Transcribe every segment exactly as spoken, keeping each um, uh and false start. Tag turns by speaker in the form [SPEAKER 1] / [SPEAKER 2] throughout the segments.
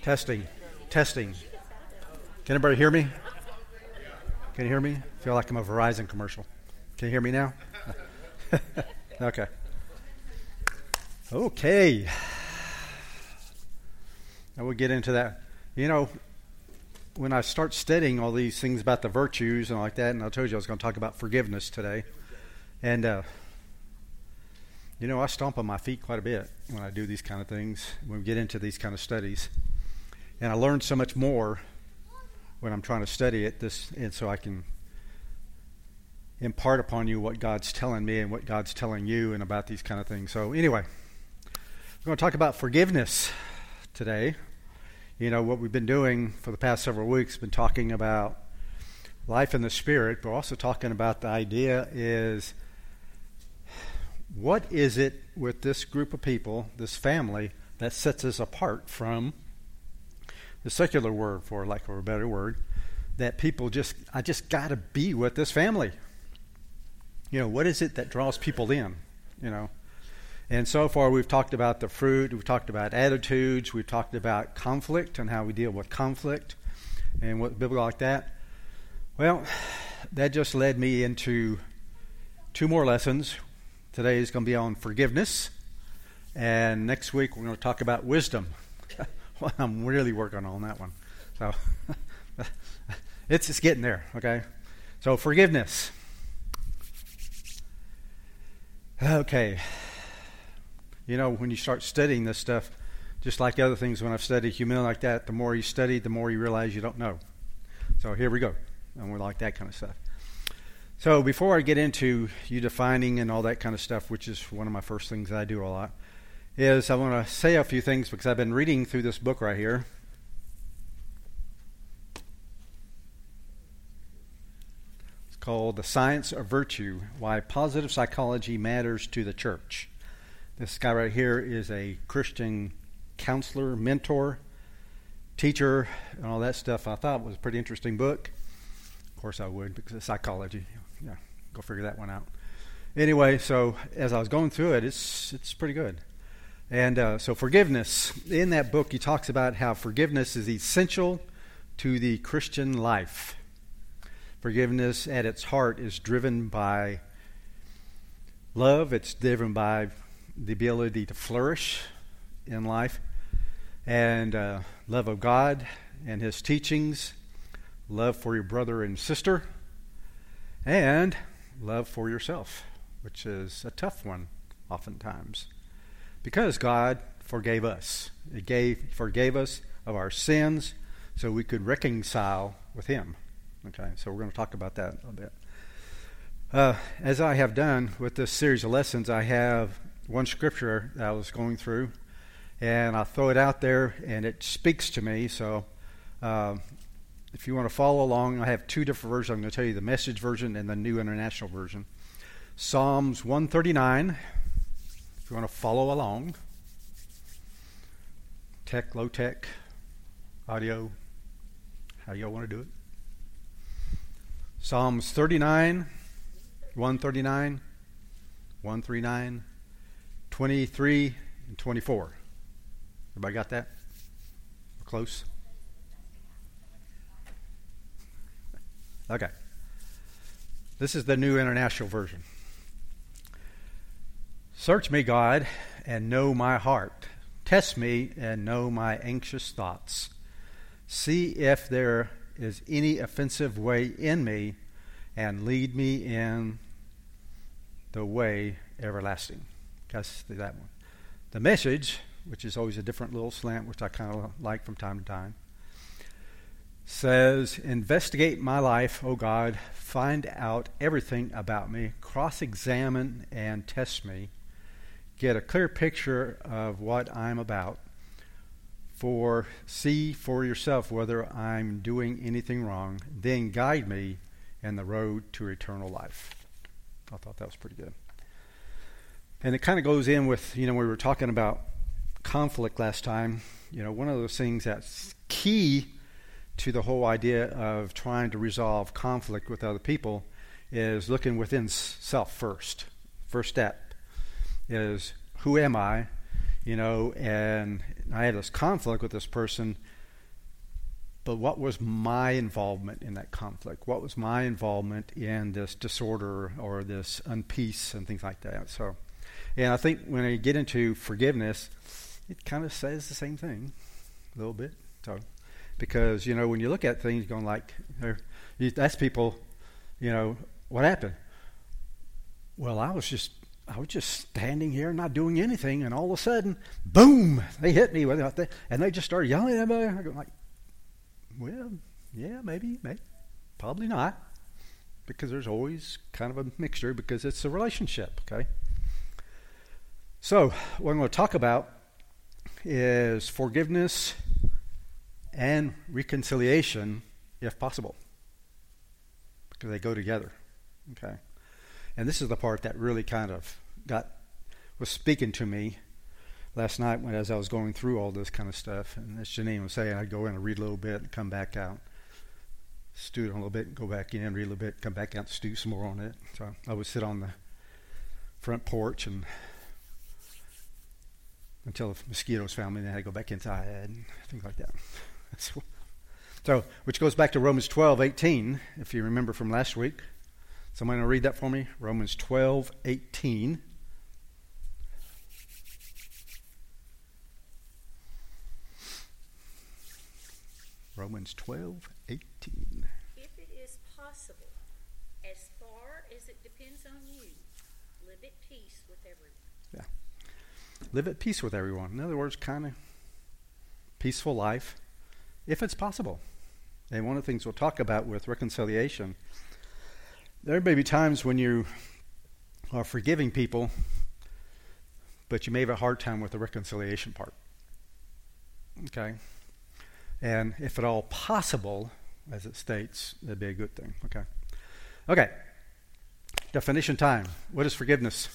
[SPEAKER 1] Testing. Testing. Can everybody hear me? Can you hear me? I feel like I'm a Verizon commercial. Can you hear me now? Okay. Okay. Now we'll get into that. You know, when I start studying all these things about the virtues and like that, and I told you I was going to talk about forgiveness today, and uh, you know, I stomp on my feet quite a bit when I do these kind of things, when we get into these kind of studies. And I learn so much more when I'm trying to study it, this, and so I can impart upon you what God's telling me and what God's telling you and about these kind of things. So anyway, we're going to talk about forgiveness today. You know, what we've been doing for the past several weeks, been talking about life in the Spirit, but we're also talking about the idea is, what is it with this group of people, this family, that sets us apart from the secular word, for lack of a better word, that people just, I just got to be with this family. You know, what is it that draws people in, you know? And so far we've talked about the fruit, we've talked about attitudes, we've talked about conflict and how we deal with conflict and what biblical like that. Well, that just led me into two more lessons. Today is going to be on forgiveness, and next week we're going to talk about wisdom. Well, I'm really working on that one. So it's just getting there, okay? So forgiveness. Okay. You know, when you start studying this stuff, just like other things when I've studied humility like that, the more you study, the more you realize you don't know. So here we go. And we're like that kind of stuff. So before I get into you defining and all that kind of stuff, which is one of my first things that I do a lot, is I want to say a few things because I've been reading through this book right here. It's called The Science of Virtue, Why Positive Psychology Matters to the Church. This guy right here is a Christian counselor, mentor, teacher, and all that stuff. I thought it was a pretty interesting book. Of course I would, because it's psychology. Yeah, go figure that one out. Anyway, so as I was going through it, it's it's pretty good. And uh, so forgiveness. In that book, he talks about how forgiveness is essential to the Christian life. Forgiveness at its heart is driven by love. It's driven by the ability to flourish in life. And uh, love of God and His teachings. Love for your brother and sister. And love for yourself, which is a tough one oftentimes. Because God forgave us. He gave, forgave us of our sins so we could reconcile with Him. Okay, so we're going to talk about that a little bit. Uh, as I have done with this series of lessons, I have one scripture that I was going through, and I'll throw it out there, and it speaks to me. So uh, if you want to follow along, I have two different versions. I'm going to tell you the Message version and the New International Version. Psalms one thirty-nine. If you want to follow along, tech, low tech, audio, how y'all want to do it. Psalms thirty-nine, one thirty-nine, one thirty-nine, twenty-three, and twenty-four. Everybody got that? We're close? Okay. This is the New International Version. Search me, God, and know my heart. Test me and know my anxious thoughts. See if there is any offensive way in me, and lead me in the way everlasting. That's that one. The Message, which is always a different little slant, which I kind of like from time to time, says, investigate my life, O God, find out everything about me, cross-examine and test me, get a clear picture of what I'm about, for see for yourself whether I'm doing anything wrong, then guide me in the road to eternal life. I thought that was pretty good. And it kind of goes in with, you know, we were talking about conflict last time. You know, one of those things that's key to the whole idea of trying to resolve conflict with other people is looking within self first. First step is, who am I? You know, and I had this conflict with this person. but what was my involvement in that conflict? What was my involvement in this disorder or this unpeace and things like that? So, and I think when I get into forgiveness, it kind of says the same thing a little bit. So, because, you know, when you look at things going like, you ask people, you know, what happened? Well, I was just, I was just standing here not doing anything, and all of a sudden, boom, they hit me with it, and they just started yelling at me. I go like, well, yeah, maybe, maybe, probably not, because there's always kind of a mixture because it's a relationship, okay? So what I'm going to talk about is forgiveness and reconciliation, if possible, because they go together, okay? And this is the part that really kind of got was speaking to me last night when as I was going through all this kind of stuff. And as Janine was saying, I'd go in and read a little bit and come back out, stew it on a little bit, and go back in, read a little bit, come back out, and stew some more on it. So I would sit on the front porch and until the mosquitoes found me, and then I had to go back inside and things like that. So, which goes back to Romans twelve eighteen, if you remember from last week. Somebody want to read that for me? Romans twelve eighteen. Romans twelve eighteen.
[SPEAKER 2] If it is possible, as far as it depends on you, live at peace with everyone.
[SPEAKER 1] Yeah. Live at peace with everyone. In other words, kind of peaceful life, if it's possible. And one of the things we'll talk about with reconciliation, there may be times when you are forgiving people, but you may have a hard time with the reconciliation part. Okay? And if at all possible, as it states, that'd be a good thing. Okay? Okay. Definition time. What is forgiveness?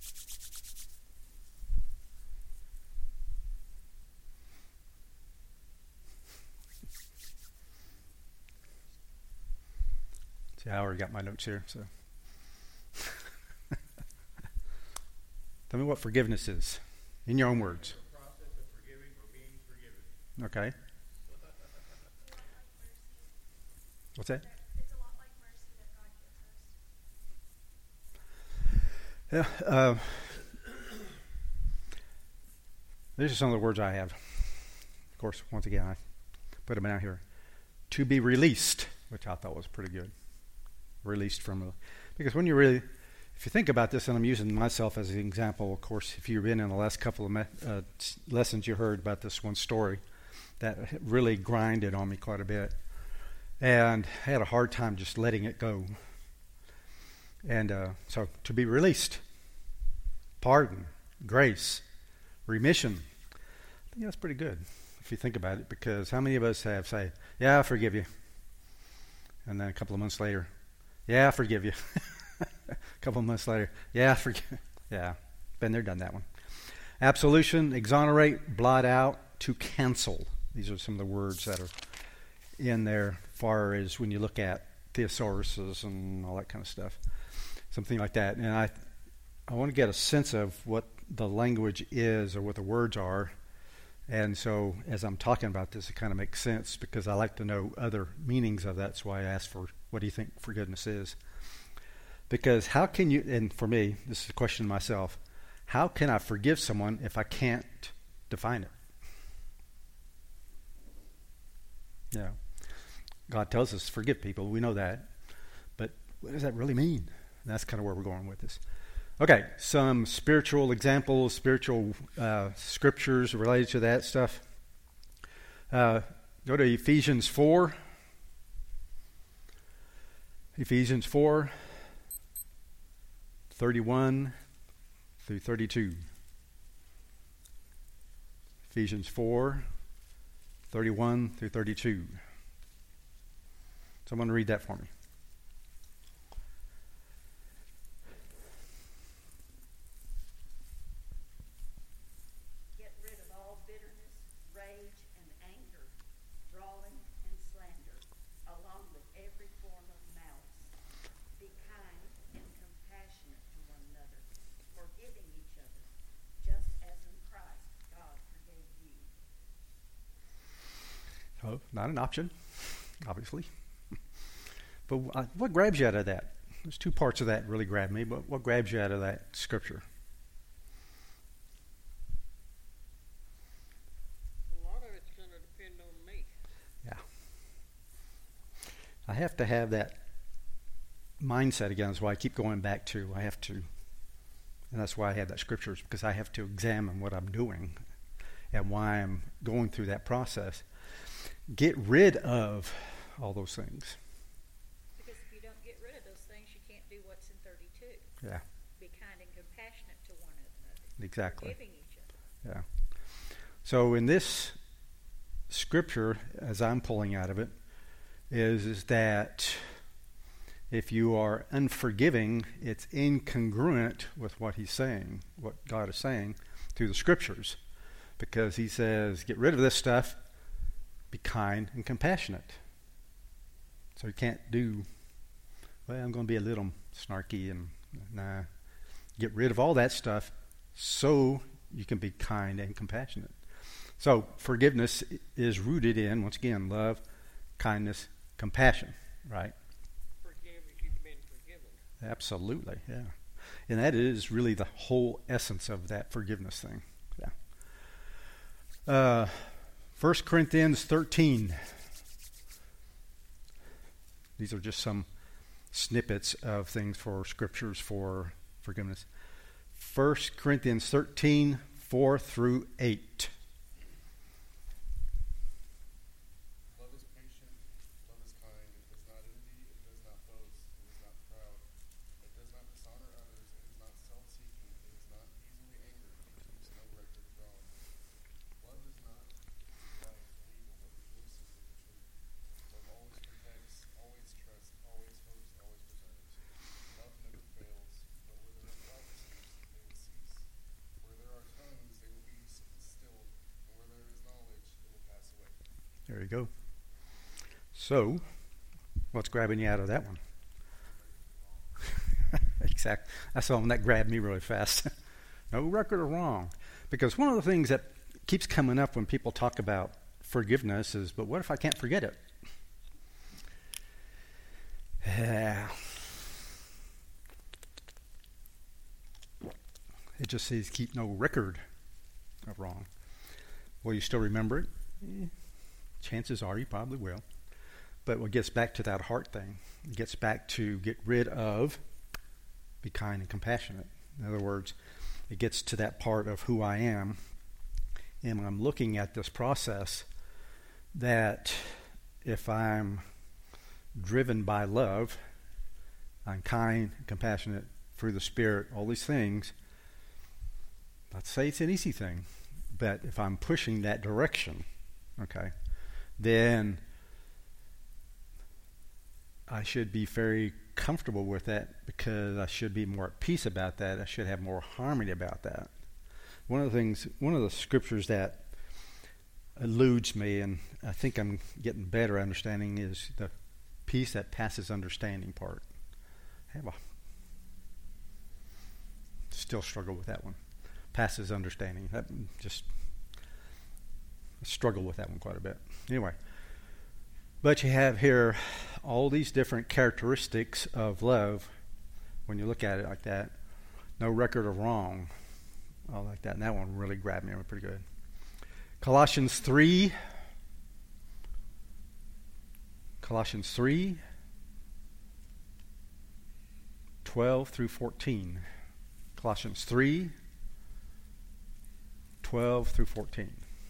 [SPEAKER 1] I already got my notes here, so. Tell me what forgiveness is, in your own words.
[SPEAKER 3] The process of forgiving or being forgiven.
[SPEAKER 1] Okay. What's that?
[SPEAKER 4] It's a lot like mercy that God gives us.
[SPEAKER 1] Yeah. Uh, these are some of the words I have. Of course, once again, I put them out here. To be released, which I thought was pretty good. Released from a, because when you really, if you think about this, and I'm using myself as an example, of course, if you've been in the last couple of me, uh, lessons you heard about this one story that really grinded on me quite a bit, and I had a hard time just letting it go. And uh, so to be released, pardon, grace, remission, I think that's pretty good if you think about it, because how many of us have say, yeah, I forgive you, and then a couple of months later, yeah, I forgive you. A couple of months later, yeah, I forgive. Yeah, been there, done that one. Absolution, exonerate, blot out, to cancel. These are some of the words that are in there, far as when you look at thesauruses and all that kind of stuff, something like that. And I, I want to get a sense of what the language is or what the words are. And so, as I'm talking about this, it kind of makes sense because I like to know other meanings of that. That's why I asked for, what do you think forgiveness is? Because how can you, and for me, this is a question to myself, how can I forgive someone if I can't define it? Yeah. God tells us to forgive people. We know that. But what does that really mean? And that's kind of where we're going with this. Okay, some spiritual examples, spiritual uh, scriptures related to that stuff. Uh, go to Ephesians four. Ephesians four, thirty-one through thirty-two. Ephesians four, thirty-one through thirty-two. Someone read that for me. Oh, not an option. obviously. But uh, what grabs you out of that? There's two parts of that really grab me, but what grabs you out of that scripture?
[SPEAKER 5] A lot of it's going to depend on me.
[SPEAKER 1] Yeah. I have to have that mindset again. That's why I keep going back to, I have to, and that's why I have that scriptures, because I have to examine what I'm doing and why I'm going through that process. Get rid of all those things.
[SPEAKER 2] Because if you don't get rid of those things, you can't do what's in thirty-two.
[SPEAKER 1] Yeah,
[SPEAKER 2] Be kind and compassionate to one another.
[SPEAKER 1] exactly.
[SPEAKER 2] Forgiving each other.
[SPEAKER 1] Yeah. So in this scripture, as I'm pulling out of it, is, is that if you are unforgiving, it's incongruent with what he's saying, what God is saying through the scriptures. Because he says, get rid of this stuff, be kind and compassionate. So you can't do, well, I'm going to be a little snarky and nah. Get rid of all that stuff so you can be kind and compassionate. So forgiveness is rooted in, once again, love, kindness, compassion, right?
[SPEAKER 5] Forgive if you've been forgiven.
[SPEAKER 1] Absolutely, yeah. And that is really the whole essence of that forgiveness thing. Yeah. Uh, First Corinthians thirteen. These are just some snippets of things for scriptures for forgiveness. First Corinthians thirteen, four through eight.
[SPEAKER 6] Love is patient, love is kind, it does not envy, it does not boast, it is not proud, it does not dishonor others, it is not self-seeking, it is not easily angered, it keeps no record of wrong. Love does not delight in evil, but rejoices with the truth. Love always protects, always trusts, always hopes, always preserves. Love never fails, but where there are prophecies, they will cease. Where there are tongues, they will be stilled, and where there is knowledge, it will pass away.
[SPEAKER 1] There you go. So, what's grabbing you out of that one? Exactly. That's the one that grabbed me really fast. No record of wrong. Because one of the things that keeps coming up when people talk about forgiveness is, but what if I can't forget it? Yeah. It just says keep no record of wrong. Will you still remember it? Eh, chances are you probably will. But what gets back to that heart thing, it gets back to get rid of, be kind and compassionate. In other words, it gets to that part of who I am. And when I'm looking at this process, that if I'm driven by love, I'm kind, compassionate, through the Spirit, all these things, let's say it's an easy thing, but if I'm pushing that direction, okay, then I should be very comfortable with that, because I should be more at peace about that. I should have more harmony about that. One of the things, one of the scriptures that eludes me, and I think I'm getting better understanding, is the peace that passes understanding part. I have a still struggle with that one. Passes understanding. That just I struggle with that one quite a bit. Anyway, but you have here all these different characteristics of love when you look at it like that. No record of wrong. All like that. And that one really grabbed me. It was pretty good. Colossians three. Colossians three. twelve through fourteen. Colossians three. twelve through fourteen.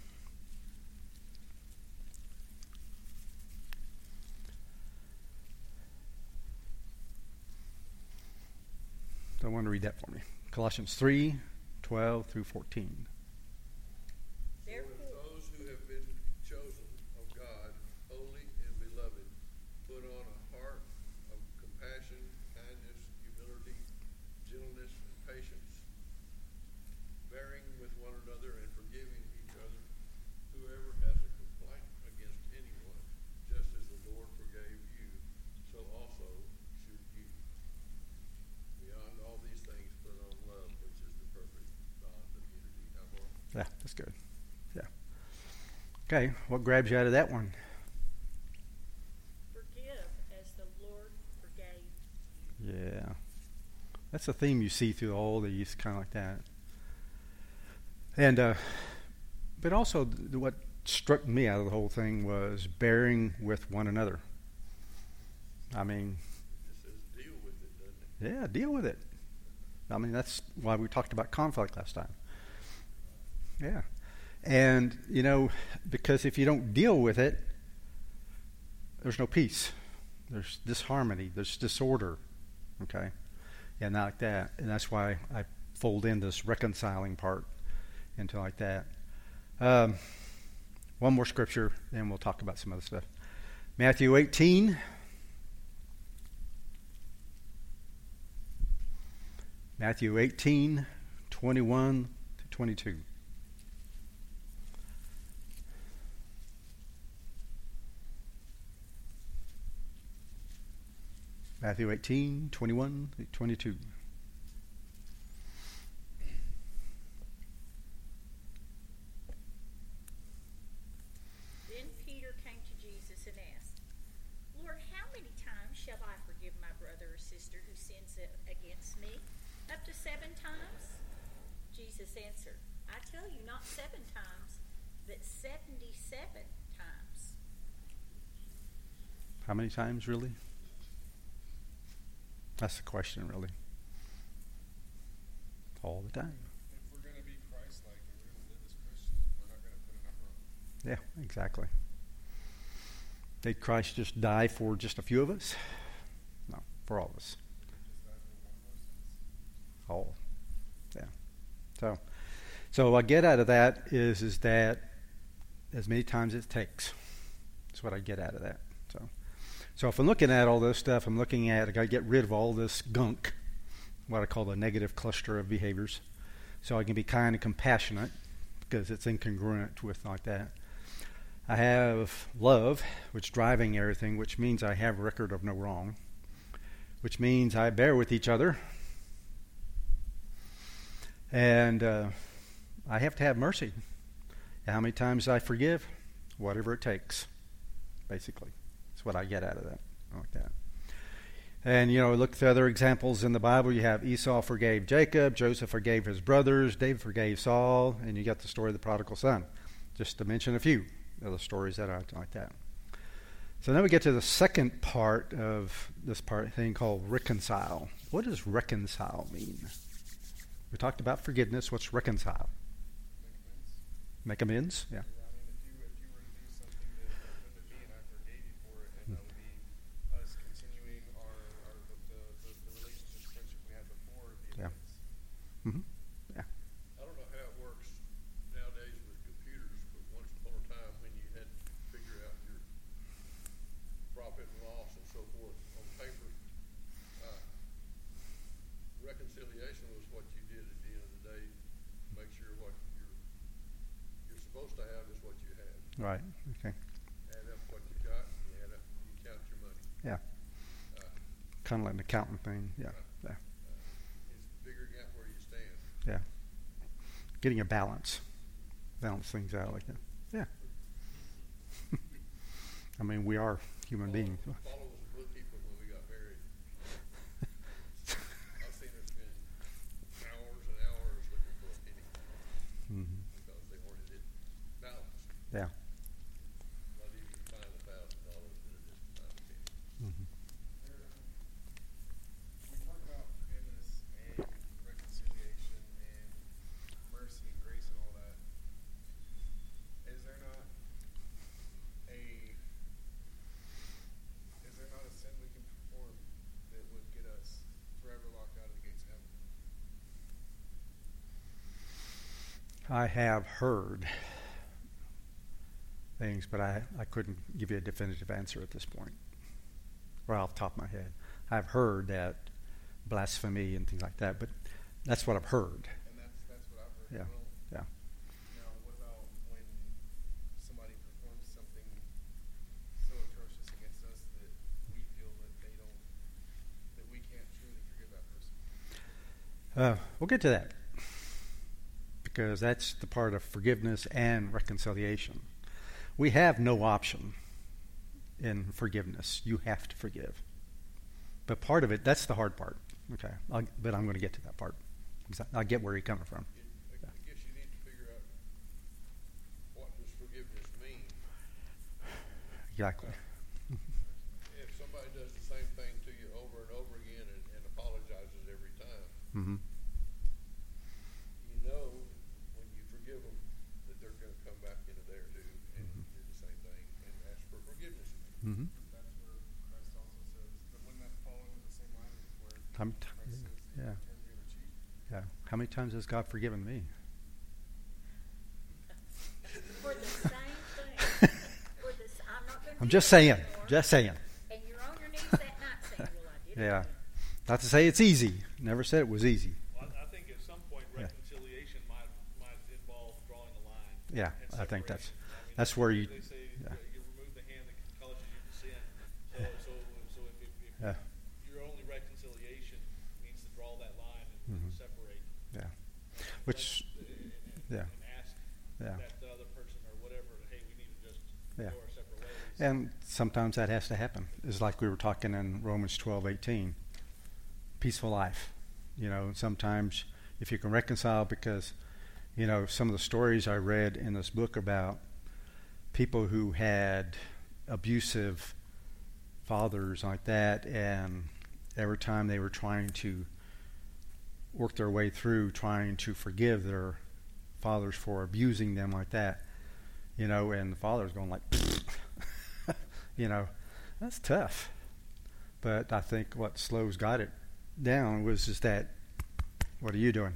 [SPEAKER 1] I want to read that for me. Colossians three, twelve through fourteen.
[SPEAKER 2] Therefore,
[SPEAKER 7] Those who have been chosen of God, holy and beloved, put on a heart of compassion, kindness, humility, gentleness, and patience, bearing with one another and forgiving each other. Whoever has a complaint against anyone, just as the Lord forgave you, so also should you. Beyond all these things, put on love, which is the perfect bond of unity. Now, Lord,
[SPEAKER 1] Yeah, that's good. Yeah. Okay, what grabs you out of that one? That's a theme you see through all these, kind of like that. And, uh, but also th- what struck me out of the whole thing was bearing with one another. I mean,
[SPEAKER 7] It just says deal with it, doesn't it?
[SPEAKER 1] yeah, deal with it. I mean, that's why we talked about conflict last time. Yeah. And, you know, because if you don't deal with it, there's no peace. There's disharmony. There's disorder. Okay? And not like that. And that's why I fold in this reconciling part into like that. Um, one more scripture, and we'll talk about some other stuff. Matthew eighteen. Matthew eighteen, twenty-one to twenty-two. Matthew eighteen, twenty-one to twenty-two.
[SPEAKER 2] Then Peter came to Jesus and asked, Lord, how many times shall I forgive my brother or sister who sins a- against me? Up to seven times? Jesus answered, I tell you, not seven times, but seventy-seven times.
[SPEAKER 1] How many times, really? That's the question, really. All the time.
[SPEAKER 6] If we're going to be Christ-like and we're going to live as Christians, we're not going to put a number on it.
[SPEAKER 1] Yeah, exactly. Did Christ just die for just a few of us? No, for all of us.
[SPEAKER 6] Just died for one of our sins.
[SPEAKER 1] All. Yeah. So, so what I get out of that is, is that as many times as it takes. That's what I get out of that. So, so if I'm looking at all this stuff, I'm looking at, I got to get rid of all this gunk, what I call the negative cluster of behaviors, so I can be kind and compassionate because it's incongruent with like that. I have love, which is driving everything, which means I have a record of no wrong, which means I bear with each other. And uh, I have to have mercy. How many times I forgive? Whatever it takes, basically. That's what I get out of that. Like that. And, you know, look at the other examples in the Bible. You have Esau forgave Jacob, Joseph forgave his brothers, David forgave Saul, and you got the story of the prodigal son. Just to mention a few of the stories that are like that. So then we get to the second part of this part thing called reconcile. What does reconcile mean? We talked about forgiveness. What's reconcile?
[SPEAKER 6] Make amends.
[SPEAKER 1] Make amends? Yeah.
[SPEAKER 6] I mean, if you if you were to do something that happened to me and I forgave you for it, and that would be us continuing our, our the, the, the, the relationship, friendship we had before the
[SPEAKER 1] Yeah.
[SPEAKER 6] events.
[SPEAKER 1] Mm-hmm. Yeah.
[SPEAKER 7] I don't know how it works nowadays with computers, but once upon a time when you had to figure out your profit and loss and so forth on paper, uh, reconciliation was what you did at the end of the day. Make sure what you're you're supposed to have is what you have.
[SPEAKER 1] Right. Okay.
[SPEAKER 7] Add up what you got, and you add up, you count your money.
[SPEAKER 1] Yeah.
[SPEAKER 7] Uh,
[SPEAKER 1] Kind of like an accountant thing. Yeah. Yeah.
[SPEAKER 7] it's figuring out where you stand.
[SPEAKER 1] Yeah. Getting a balance. Balance things out like that. Yeah. I mean, we are human beings.
[SPEAKER 7] Paula was a bookkeeper when we got married. I've seen her spend hours and hours looking for a penny
[SPEAKER 1] Mm-hmm.
[SPEAKER 7] because they wanted it balanced.
[SPEAKER 1] Yeah.
[SPEAKER 7] Not even to find a thousand dollars, but it is to find a penny.
[SPEAKER 1] Mm-hmm.
[SPEAKER 6] There, um, we talk about forgiveness and reconciliation and mercy and grace and all that. Is there not a is there not a sin we can perform that would get us forever locked out of the gates of heaven?
[SPEAKER 1] I have heard things, but I, I couldn't give you a definitive answer at this point. Right off the top of my head. I've heard that blasphemy and things like that, but that's what I've heard.
[SPEAKER 6] And that's that's what I've heard.
[SPEAKER 1] Yeah.
[SPEAKER 6] Well,
[SPEAKER 1] Yeah.
[SPEAKER 6] now, what about when somebody performs something so atrocious against us that we feel that they don't, that we can't truly forgive that person?
[SPEAKER 1] Uh, we'll get to that. Because that's the part of forgiveness and reconciliation. We have no option in forgiveness. You have to forgive. But part of it, that's the hard part. Okay, I'll, but I'm going to get to that part. I get where you're coming from.
[SPEAKER 7] It, I, I guess you need to figure out what does forgiveness mean.
[SPEAKER 1] Exactly.
[SPEAKER 7] If somebody does the same thing to you over and over again and, and apologizes every time,
[SPEAKER 1] Mm-hmm.
[SPEAKER 7] you know when you forgive them that they're going to come back in a day or two and
[SPEAKER 1] Mm-hmm.
[SPEAKER 7] do the same thing and ask for forgiveness.
[SPEAKER 1] Mm-hmm.
[SPEAKER 6] That's where Christ also says, but wouldn't that fall into the same line where
[SPEAKER 1] I'm t-
[SPEAKER 6] Christ says,
[SPEAKER 1] yeah.
[SPEAKER 6] turn the other cheek?
[SPEAKER 1] Yeah. How many times has God forgiven me?
[SPEAKER 2] For the same thing. For this, I'm not going to
[SPEAKER 1] I'm just saying. Just saying.
[SPEAKER 2] And you're on your knees that night saying, well, I did it
[SPEAKER 1] Yeah.
[SPEAKER 2] again.
[SPEAKER 1] Not to say it's easy. Never said it was easy.
[SPEAKER 3] Well, I I think at some point
[SPEAKER 1] Yeah.
[SPEAKER 3] reconciliation might might involve drawing a line.
[SPEAKER 1] Yeah,
[SPEAKER 3] and
[SPEAKER 1] I think that's
[SPEAKER 3] separation. I mean,
[SPEAKER 1] that's where you.
[SPEAKER 3] They say
[SPEAKER 1] Yeah.
[SPEAKER 3] you remove the hand that causes you to sin. So so so if, if, if
[SPEAKER 1] Yeah.
[SPEAKER 3] your only reconciliation means to draw that line and,
[SPEAKER 1] Mhm.
[SPEAKER 3] and separate,
[SPEAKER 1] Yeah. Which.
[SPEAKER 3] and, and,
[SPEAKER 1] Yeah.
[SPEAKER 3] and ask
[SPEAKER 1] Yeah.
[SPEAKER 3] that the other person or whatever, hey, we need to just
[SPEAKER 1] Yeah.
[SPEAKER 3] go our separate ways.
[SPEAKER 1] And sometimes that has to happen. It's like we were talking in Romans twelve eighteen. Peaceful life. You know, sometimes if you can reconcile, because, you know, some of the stories I read in this book about people who had abusive fathers like that, and every time they were trying to work their way through trying to forgive their fathers for abusing them like that, you know, and the father's going like, you know, that's tough. But I think what slows got it down was just that, what are you doing?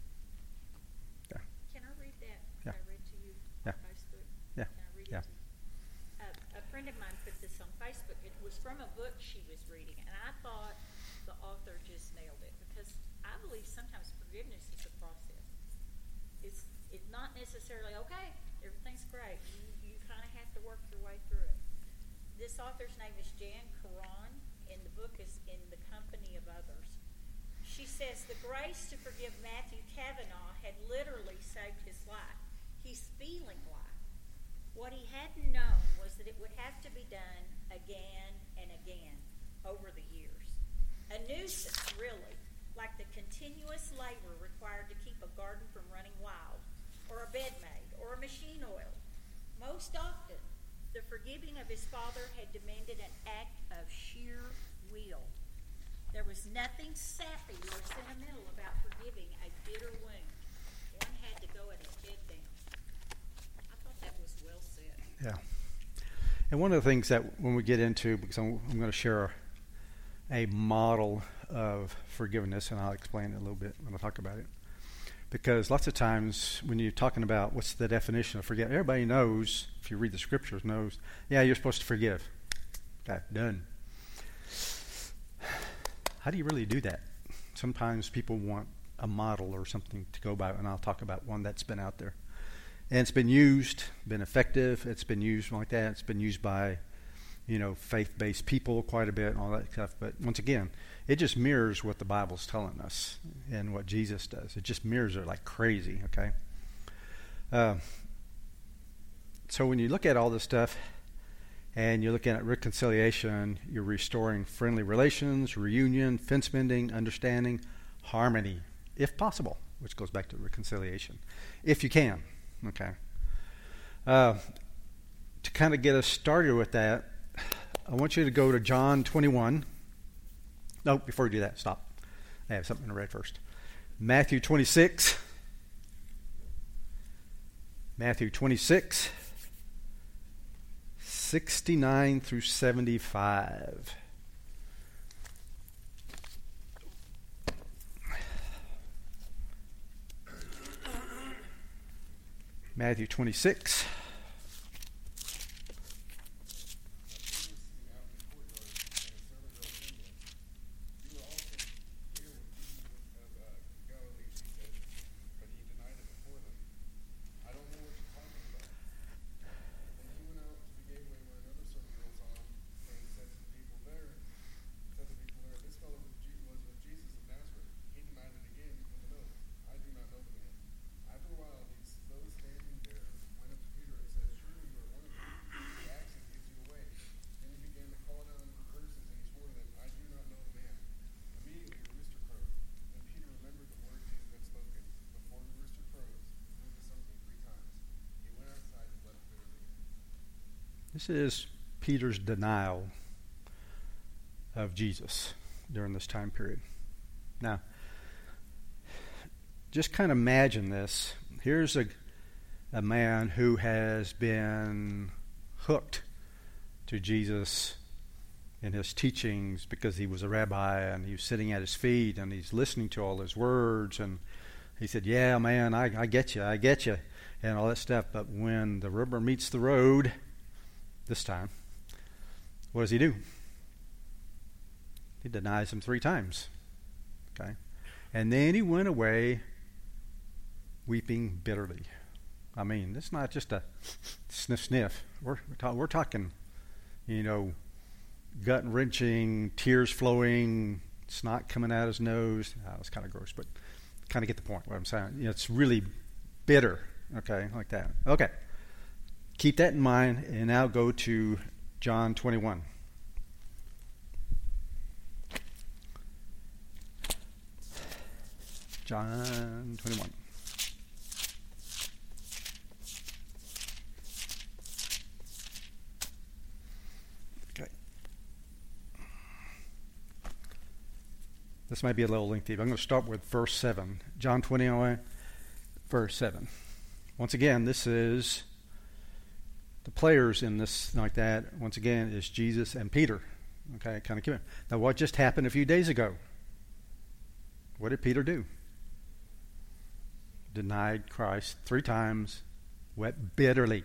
[SPEAKER 1] Yeah.
[SPEAKER 2] Can I read that?
[SPEAKER 1] Yeah.
[SPEAKER 2] I read to you
[SPEAKER 1] Yeah.
[SPEAKER 2] on Facebook.
[SPEAKER 1] Yeah.
[SPEAKER 2] Can I read
[SPEAKER 1] Yeah.
[SPEAKER 2] it to you? Uh, a friend of mine put this on Facebook. It was from a book she was reading, and I thought the author just nailed it, because I believe sometimes forgiveness is a process. It's it's not necessarily okay. Everything's great. You you kind of have to work your way through it. This author's name is Jan Karan, and the book is In the Company of Others. She says the grace to forgive Matthew Kavanaugh had literally saved his life. He's feeling life. What he hadn't known was that it would have to be done again and again over the years. A nuisance, really, like the continuous labor required to keep a garden from running wild, or a bed maid, or a machine oiled. Most often, the forgiving of his father had demanded an act of sheer will. There was nothing sappy or sentimental about forgiving a bitter wound. One had to go at it head down. I thought that was well said.
[SPEAKER 1] Yeah. And one of the things that when we get into, because I'm, I'm going to share a model of forgiveness, and I'll explain it a little bit when I talk about it. Because lots of times when you're talking about what's the definition of forgive, everybody knows, if you read the scriptures, knows, yeah, you're supposed to forgive. Okay, done. How do you really do that? Sometimes people want a model or something to go by, and I'll talk about one that's been out there. And it's been used, been effective, it's been used like that, it's been used by, you know, faith-based people quite a bit and all that stuff. But once again, it just mirrors what the Bible's telling us and what Jesus does. It just mirrors it like crazy, okay? Uh, so when you look at all this stuff and you're looking at reconciliation, you're restoring friendly relations, reunion, fence mending, understanding, harmony, if possible, which goes back to reconciliation, if you can, okay? Uh, to kind of get us started with that, I want you to go to John twenty-one. No, before you do that, stop. I have something to read first. Matthew twenty-six. Matthew twenty-six, sixty-nine through seventy-five. Matthew twenty-six. This is Peter's denial of Jesus during this time period. Now, just kind of imagine this. Here's a, a man who has been hooked to Jesus in his teachings because he was a rabbi and he was sitting at his feet and he's listening to all his words, and he said, yeah, man, I, I get you, I get you, and all that stuff. But when the rubber meets the road this time, what does he do? He denies him three times. Okay? And then he went away weeping bitterly. I mean, it's not just a sniff sniff. We're we're, talk, we're talking, you know, gut wrenching, tears flowing, snot coming out his nose. Oh, it's kind of gross, but kind of get the point. What I'm saying, you know, it's really bitter. Okay, like that. Okay, keep that in mind, and now go to John twenty-one. John twenty-one. Okay. This might be a little lengthy, but I'm going to start with verse seven. John twenty-one, verse seven. Once again, this is the players in this like that. Once again, is Jesus and Peter. Okay, kind of cute. Now, what just happened a few days ago? What did Peter do? Denied Christ three times, wept bitterly.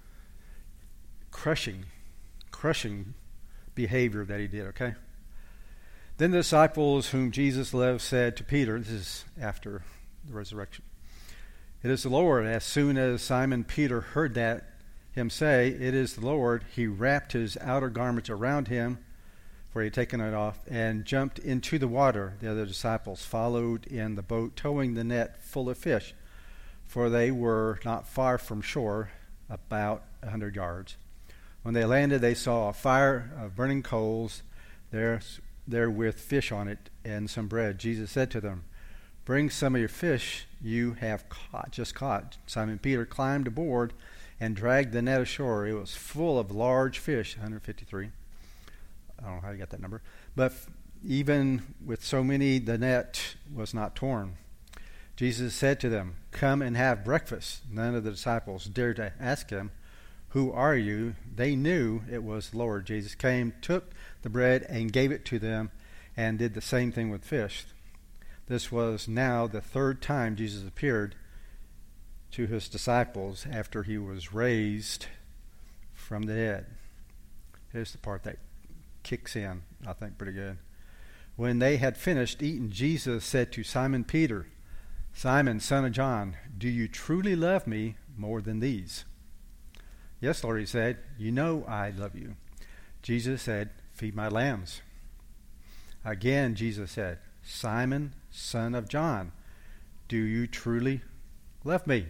[SPEAKER 1] Crushing, crushing behavior that he did, okay? Then the disciples whom Jesus loved said to Peter, this is after the resurrection, it is the Lord. As soon as Simon Peter heard that, him say, it is the Lord, he wrapped his outer garments around him, for he had taken it off, and jumped into the water. The other disciples followed in the boat, towing the net full of fish, for they were not far from shore, about a hundred yards. When they landed, they saw a fire of burning coals there, there with fish on it and some bread. Jesus said to them, bring some of your fish you have caught, just caught. Simon Peter climbed aboard and dragged the net ashore. It was full of large fish, one hundred fifty-three. I don't know how you got that number. But even with so many, the net was not torn. Jesus said to them, come and have breakfast. None of the disciples dared to ask him, who are you? They knew it was the Lord. Jesus came, took the bread, and gave it to them, and did the same thing with fish. This was now the third time Jesus appeared to his disciples after he was raised from the dead. Here's the part that kicks in, I think, pretty good. When they had finished eating, Jesus said to Simon Peter, Simon, son of John, do you truly love me more than these? Yes, Lord, he said, you know I love you. Jesus said, feed my lambs. Again, Jesus said, Simon, son of John, do you truly love me?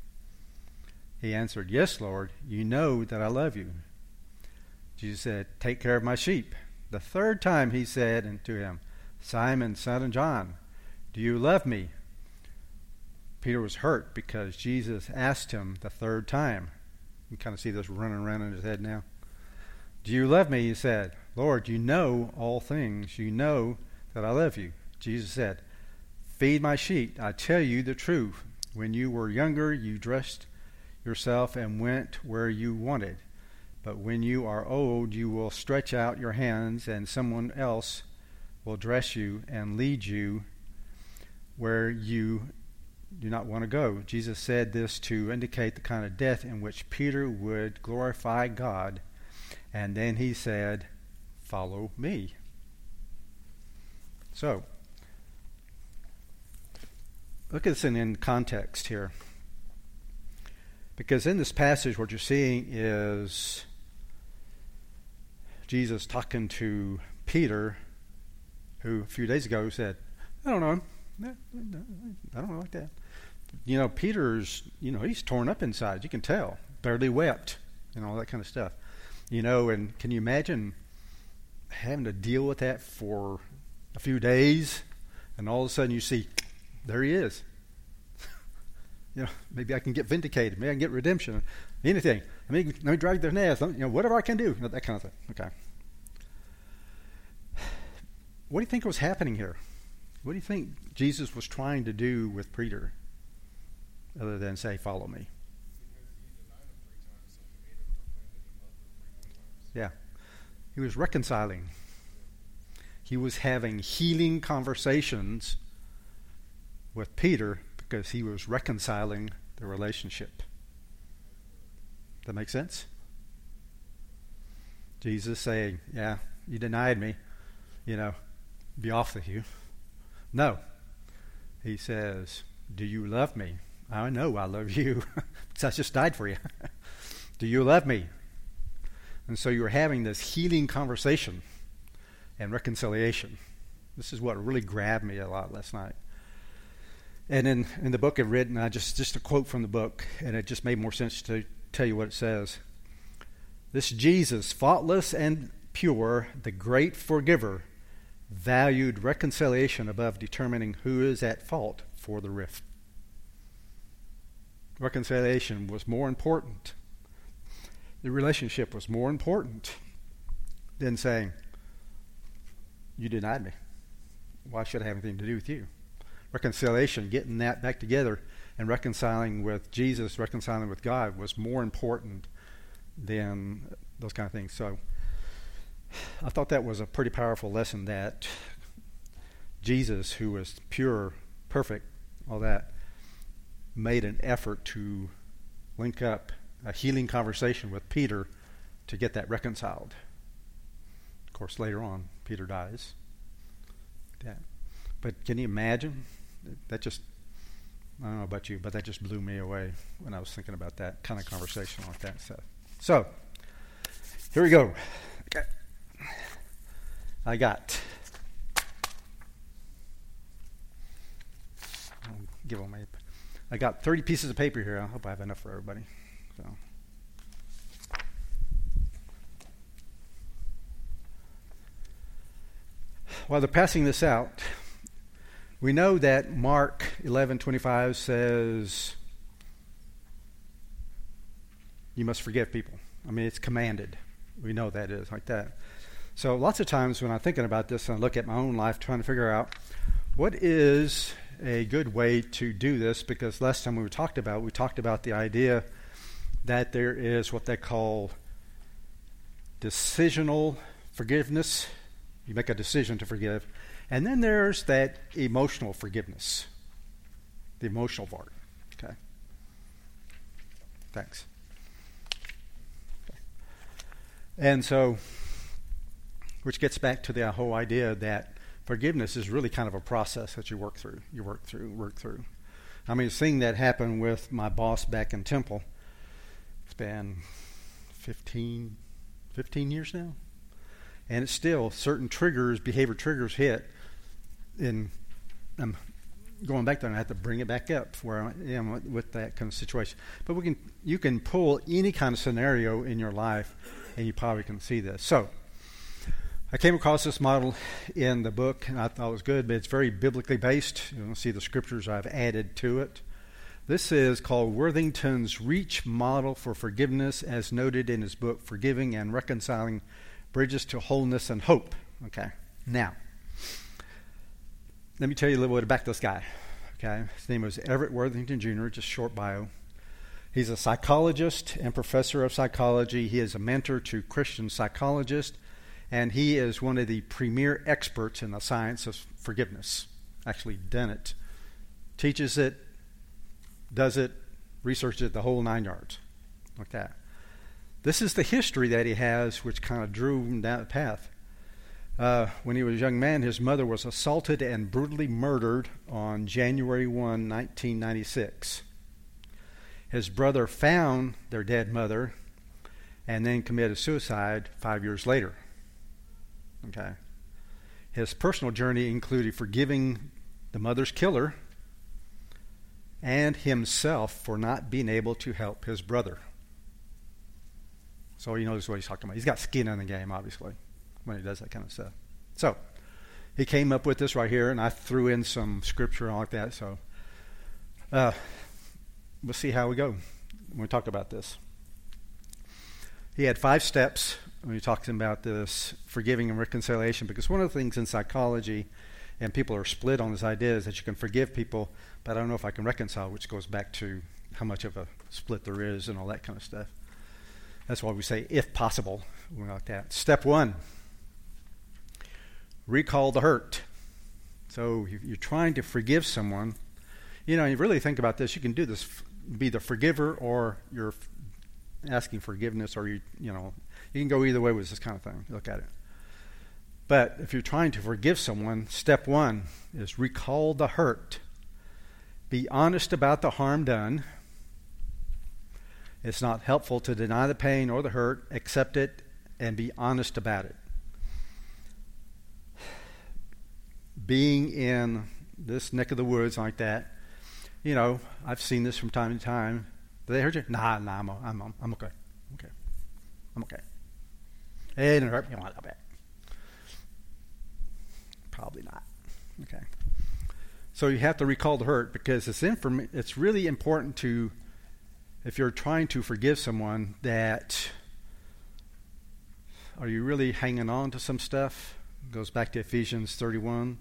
[SPEAKER 1] He answered, yes, Lord, you know that I love you. Jesus said, take care of my sheep. The third time he said unto him, Simon, son of John, do you love me? Peter was hurt because Jesus asked him the third time. You kind of see this running around in his head now. Do you love me? He said, Lord, you know all things. You know that I love you. Jesus said, feed my sheep. I tell you the truth. When you were younger, you dressed yourself and went where you wanted. But when you are old, you will stretch out your hands, and someone else will dress you and lead you where you do not want to go. Jesus said this to indicate the kind of death in which Peter would glorify God. And then he said, follow me. So, look at this in, in context here. Because in this passage, what you're seeing is Jesus talking to Peter, who a few days ago said, I don't know him. I don't know like that. You know, Peter's, you know, he's torn up inside. You can tell. Barely wept and all that kind of stuff. You know, and can you imagine having to deal with that for a few days, and all of a sudden you see, there he is. You know, maybe I can get vindicated. Maybe I can get redemption. Anything. I mean, let me drag their nails. You know, whatever I can do. You know, that kind of thing. Okay. What do you think was happening here? What do you think Jesus was trying to do with Peter, other than say, "Follow me"?
[SPEAKER 6] Because he denied him three times, so he made him proclaim that he loved him three more times.
[SPEAKER 1] Yeah. He was reconciling. He was having healing conversations with Peter because he was reconciling the relationship. That make sense? Jesus saying, yeah, you denied me, you know, be off with you. No. He says, do you love me? I know I love you. because I just died for you. Do you love me? And so you were having this healing conversation and reconciliation. This is what really grabbed me a lot last night. And in, in the book I've written, I just, just a quote from the book, and it just made more sense to tell you what it says. This Jesus, faultless and pure, the great forgiver, valued reconciliation above determining who is at fault for the rift. Reconciliation was more important. The relationship was more important than saying, you denied me. Why should I have anything to do with you? Reconciliation, getting that back together and reconciling with Jesus, reconciling with God was more important than those kind of things. So I thought that was a pretty powerful lesson, that Jesus, who was pure, perfect, all that, made an effort to link up a healing conversation with Peter to get that reconciled. Of course, later on, Peter dies. Yeah. But can you imagine? That just, I don't know about you, but that just blew me away when I was thinking about that kind of conversation like that stuff. So, here we go. Okay. I got, I'll give them a, I got thirty pieces of paper here. I hope I have enough for everybody. So. While they're passing this out, we know that Mark eleven twenty-five says you must forgive people. I mean, it's commanded. We know that is like that. So lots of times when I'm thinking about this and I look at my own life trying to figure out what is a good way to do this, because last time we talked about, we talked about the idea that there is what they call decisional forgiveness. You make a decision to forgive. And then there's that emotional forgiveness, the emotional part. Okay. Thanks. Okay. And so, which gets back to the whole idea that forgiveness is really kind of a process that you work through. You work through, work through. I mean, seeing that happen with my boss back in Temple, it's been fifteen, fifteen years now. And it's still certain triggers, behavior triggers hit. And I'm going back there and I have to bring it back up where I am with that kind of situation. But we can, you can pull any kind of scenario in your life and you probably can see this. So I came across this model in the book and I thought it was good, but it's very biblically based. You'll see the scriptures I've added to it. This is called Worthington's Reach Model for Forgiveness, as noted in his book, Forgiving and Reconciling Bridges to Wholeness and Hope. Okay. Now, let me tell you a little bit about this guy. Okay. His name was Everett Worthington Junior, just short bio. He's a psychologist and professor of psychology. He is a mentor to Christian psychologists, and he is one of the premier experts in the science of forgiveness. Actually done it. Teaches it, does it, researches it, the whole nine yards. Like that. This is the history that he has, which kind of drew him down the path. Uh, when he was a young man, his mother was assaulted and brutally murdered on January first, nineteen ninety-six. His brother found their dead mother and then committed suicide five years later. Okay. His personal journey included forgiving the mother's killer and himself for not being able to help his brother. So he knows what he's talking about. He's got skin in the game, obviously, when he does that kind of stuff. So he came up with this right here, and I threw in some scripture and all like that. So uh, we'll see how we go when we talk about this. He had five steps when he talks about this forgiving and reconciliation, because one of the things in psychology, and people are split on this idea, is that you can forgive people, but I don't know if I can reconcile, which goes back to how much of a split there is and all that kind of stuff. That's why we say, if possible, we're like that. Step one, recall the hurt. So you're trying to forgive someone. You know, you really think about this, you can do this, be the forgiver or you're asking forgiveness, or you, you know, you can go either way with this kind of thing. Look at it. But if you're trying to forgive someone, step one is recall the hurt. Be honest about the harm done. It's not helpful to deny the pain or the hurt. Accept it and be honest about it. Being in this neck of the woods like that, you know, I've seen this from time to time. Did they hurt you? Nah, nah, I'm, I'm, I'm okay. I'm okay. I'm okay. It didn't hurt me a lot bad. Probably not. Okay. So you have to recall the hurt, because it's inform- it's really important to, if you're trying to forgive someone, that are you really hanging on to some stuff? It goes back to Ephesians thirty-one.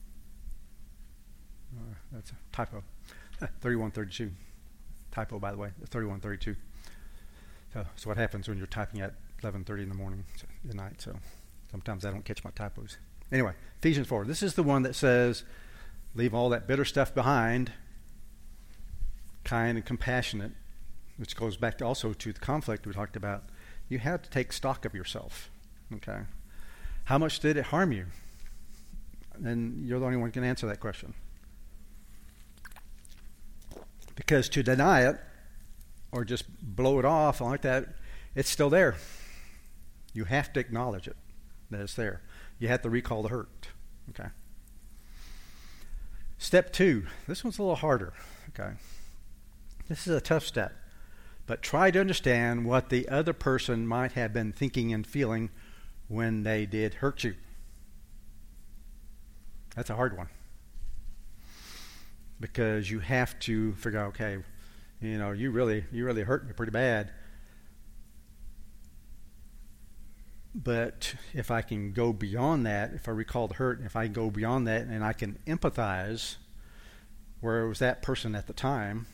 [SPEAKER 1] Uh, that's a typo. thirty-one thirty-two. Typo, by the way. thirty-one thirty-two. So, so what happens when you're typing at eleven thirty in the morning, so, at night? So sometimes I don't catch my typos. Anyway, Ephesians four. This is the one that says, leave all that bitter stuff behind, kind and compassionate, which goes back to also to the conflict we talked about. You have to take stock of yourself. Okay? How much did it harm you? And you're the only one who can answer that question. Because to deny it or just blow it off like that, it's still there. You have to acknowledge it, that it's there. You have to recall the hurt. Okay. Step two. This one's a little harder. Okay. This is a tough step. But try to understand what the other person might have been thinking and feeling when they did hurt you. That's a hard one. Because you have to figure out, okay, you know, you really you really hurt me pretty bad. But if I can go beyond that, if I recall the hurt, if I go beyond that and I can empathize where it was that person at the time,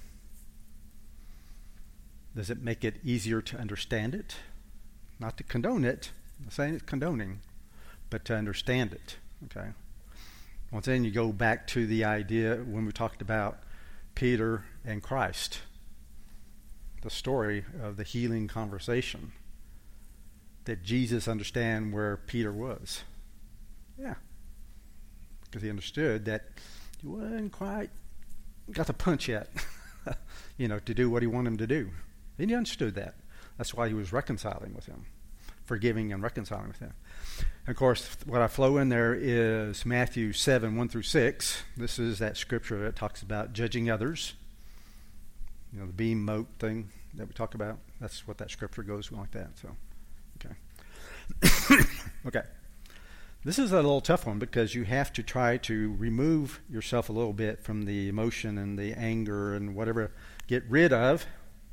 [SPEAKER 1] does it make it easier to understand it? Not to condone it. I'm not saying it's condoning, but to understand it. Okay. Once then you go back to the idea when we talked about Peter and Christ, the story of the healing conversation, that Jesus understand where Peter was. Yeah. Because he understood that he wasn't quite got the punch yet, you know, to do what he wanted him to do. He understood that. That's why he was reconciling with him, forgiving and reconciling with him. And of course, what I flow in there is Matthew seven, one through six. This is that scripture that talks about judging others. You know, the beam mote thing that we talk about. That's what that scripture goes like that. So, okay. Okay. This is a little tough one because you have to try to remove yourself a little bit from the emotion and the anger and whatever. Get rid of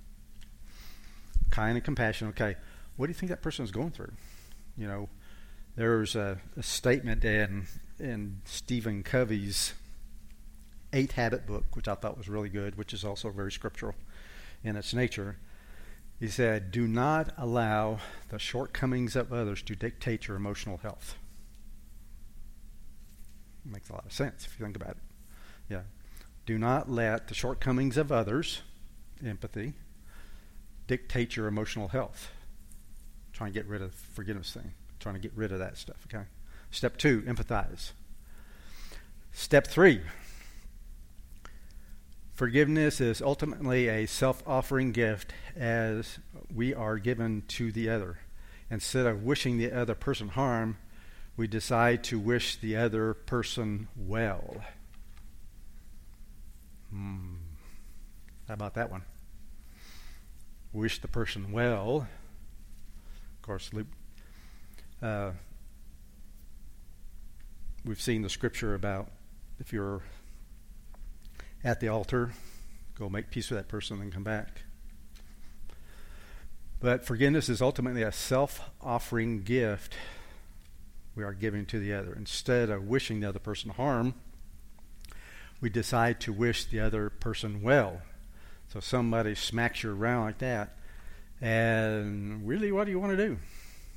[SPEAKER 1] kind and compassion. Okay, what do you think that person is going through? You know, there's a, a statement in in Stephen Covey's Eight Habit book, which I thought was really good, which is also very scriptural in its nature. He said, "Do not allow the shortcomings of others to dictate your emotional health." It makes a lot of sense if you think about it. Yeah. Do not let the shortcomings of others, empathy, dictate your emotional health. Trying to get rid of the forgiveness thing. Trying to get rid of that stuff, okay? Step two, empathize. Step three, forgiveness is ultimately a self-offering gift as we are given to the other. Instead of wishing the other person harm, we decide to wish the other person well. Hmm. How about that one? Wish the person well. Of course, Luke, uh, we've seen the scripture about if you're at the altar go make peace with that person, and then come back. But forgiveness is ultimately a self-offering gift we are giving to the other. Instead of wishing the other person harm, we decide to wish the other person well. So somebody smacks you around like that, and really, what do you want to do?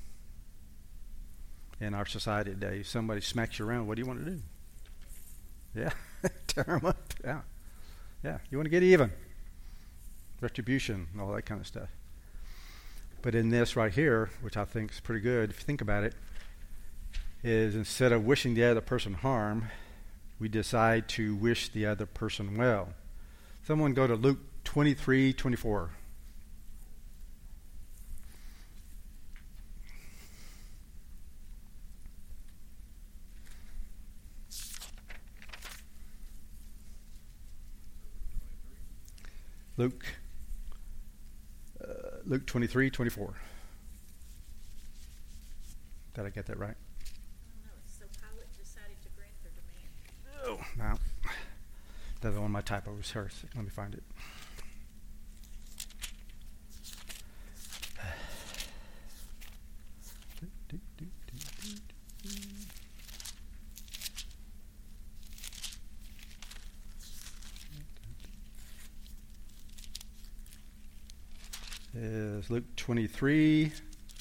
[SPEAKER 1] In our society today, somebody smacks you around, what do you want to do? Yeah, tear them up. Yeah, yeah. You want to get even, retribution, and all that kind of stuff. But in this right here, which I think is pretty good, if you think about it, is instead of wishing the other person harm, we decide to wish the other person well. Someone go to Luke twenty-three twenty-four. Luke, uh, Luke twenty-three twenty-four. Did I get that right?
[SPEAKER 2] I don't know. So Pilate decided to grant their demand.
[SPEAKER 1] Oh, no. That's one of my typos. Here, let me find it. Is Luke twenty-three,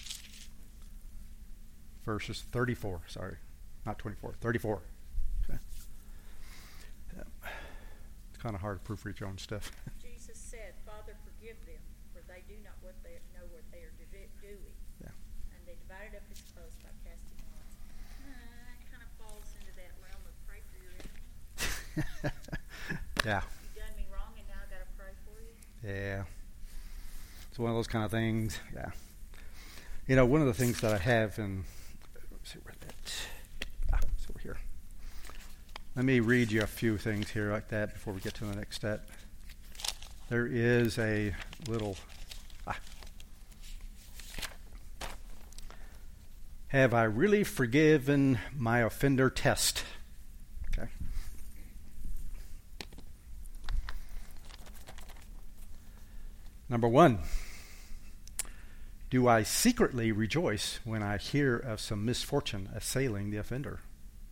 [SPEAKER 1] verses thirty-four. Sorry, not twenty-four, thirty-four. Okay. Yeah. It's kind of hard to proofread your own stuff.
[SPEAKER 2] Jesus said, Father, forgive them, for they do not what they know what they are do- doing.
[SPEAKER 1] Yeah.
[SPEAKER 2] And they divided up his clothes by casting lots. Uh, that kind of falls into that realm of pray for your enemy.
[SPEAKER 1] Yeah.
[SPEAKER 2] You done me wrong, and now I got to pray for you.
[SPEAKER 1] Yeah. It's one of those kind of things. Yeah. You know, one of the things that I have in, let's see where that, ah, it's over here. Let me read you a few things here like that before we get to the next step. There is a little, ah. Have I really forgiven my offender test? Okay. Number one, do I secretly rejoice when I hear of some misfortune assailing the offender?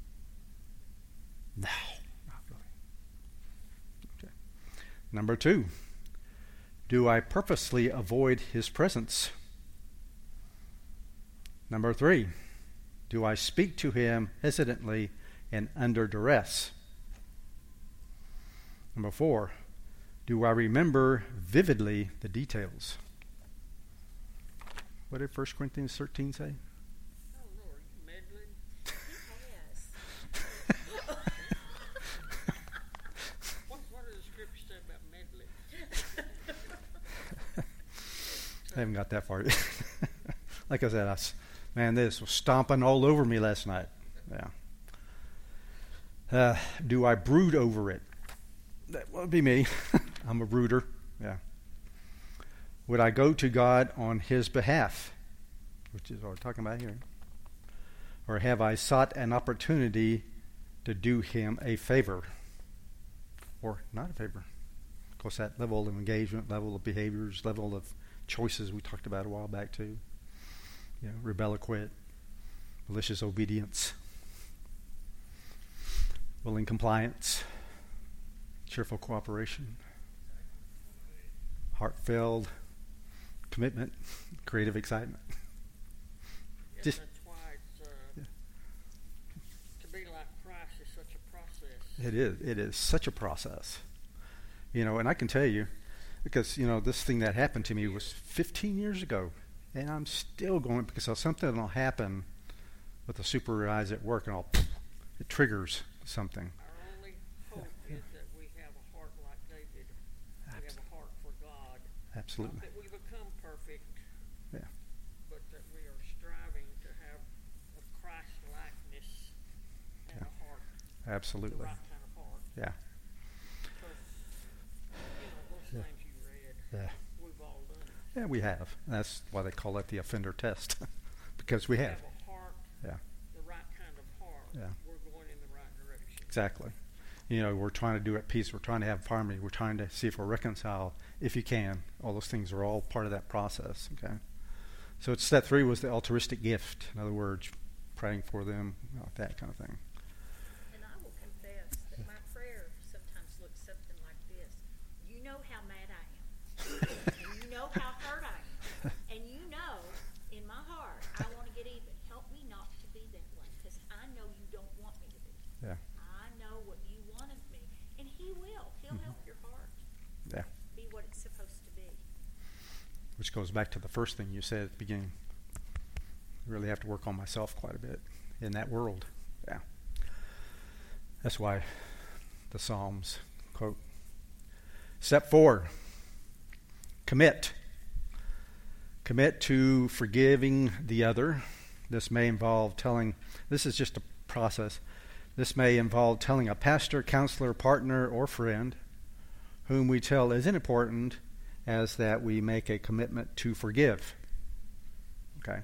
[SPEAKER 1] No, not really. Okay. Number two, do I purposely avoid his presence? Number three, do I speak to him hesitantly and under duress? Number four, do I remember vividly the details? What did First Corinthians thirteen say?
[SPEAKER 5] Oh, Lord, you meddling?
[SPEAKER 2] Yes.
[SPEAKER 5] What, what does the scripture say about meddling?
[SPEAKER 1] I haven't got that far yet. Like I said, I, man, this was stomping all over me last night. Yeah. Uh, do I brood over it? That would be me. I'm a brooder. Yeah. Would I go to God on his behalf? Which is what we're talking about here. Or have I sought an opportunity to do him a favor? Or not a favor? Of course, that level of engagement, level of behaviors, level of choices we talked about a while back too. You know, rebel or quit, malicious obedience, willing compliance, cheerful cooperation, heart-filled commitment, creative excitement.
[SPEAKER 5] Yes,
[SPEAKER 1] Just-
[SPEAKER 5] that's why it's, uh,
[SPEAKER 1] Yeah.
[SPEAKER 5] to be like Christ is such a process.
[SPEAKER 1] It is. It is such a process. You know, and I can tell you, because, you know, this thing that happened to me was fifteen years ago, and I'm still going, because something will happen with the supervisor at work, and I'll, it triggers something.
[SPEAKER 5] Our only hope is that we have a heart like David. We have a heart for God.
[SPEAKER 1] Absolutely.
[SPEAKER 5] Not that we become perfect,
[SPEAKER 1] Yeah.
[SPEAKER 5] but that we are striving to have a Christ likeness and
[SPEAKER 1] Yeah.
[SPEAKER 5] a heart, the
[SPEAKER 1] Absolutely.
[SPEAKER 5] right kind of heart.
[SPEAKER 1] Yeah.
[SPEAKER 5] Because, you know, those
[SPEAKER 1] Yeah.
[SPEAKER 5] things you read,
[SPEAKER 1] Yeah.
[SPEAKER 5] we've all done it.
[SPEAKER 1] Yeah, we have. That's why they call it the offender test, because we
[SPEAKER 5] We
[SPEAKER 1] have.
[SPEAKER 5] have a heart,
[SPEAKER 1] Yeah.
[SPEAKER 5] the right kind of heart.
[SPEAKER 1] Yeah.
[SPEAKER 5] We're going in the right direction.
[SPEAKER 1] Exactly. You know, we're trying to do it peace. We're trying to have harmony. We're trying to see if we're reconciled, if you can. All those things are all part of that process, okay? So it's step three was the altruistic gift. In other words, praying for them, you know, that kind of thing.
[SPEAKER 2] And I will confess that my prayer sometimes looks something like this. You know how mad I am. And you know how hurt I am. And you know, in my heart, I want to get even. Help me not to be that way, because I know you don't want me to be.
[SPEAKER 1] Yeah.
[SPEAKER 2] I know what you want of me. And he will. He'll
[SPEAKER 1] Mhm.
[SPEAKER 2] help your heart
[SPEAKER 1] Yeah.
[SPEAKER 2] be what it's supposed to be.
[SPEAKER 1] Which goes back to the first thing you said at the beginning. Really have to work on myself quite a bit in that world. Yeah. That's why the Psalms quote. Step four, commit. Commit to forgiving the other. This may involve telling, this is just a process. This may involve telling a pastor, counselor, partner, or friend whom we tell isn't important as that we make a commitment to forgive. Okay.